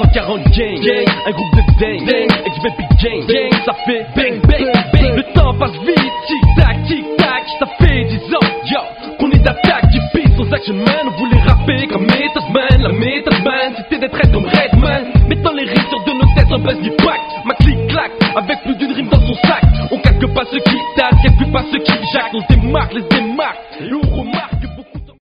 40 gang, un groupe de dingue, XBP gang, ça fait bang bang bang. Le temps passe vite, tic tac, ça fait 10 ans, yo, qu'on est d'attaque, du beat aux action man. On voulait rapper comme Method Man, la Method Man, c'était d'être raide comme Redman. Mettant les rimes sur de nos têtes, on baisse du pack, ma clique claque, avec plus d'une rime dans son sac. On calque pas ceux qui tâtent, calcule pas ceux qui jactent, on se démarque, les démarque, et on remarque.